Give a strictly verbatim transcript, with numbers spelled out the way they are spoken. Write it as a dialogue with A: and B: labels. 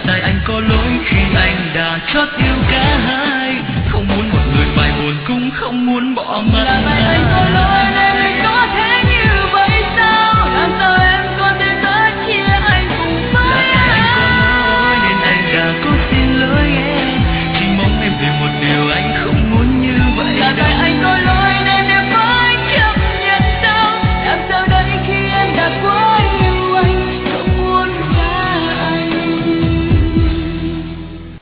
A: tại anh có lỗi khi anh đã chót yêu cả hai. Không muốn một người phải buồn cũng không muốn bỏ mặt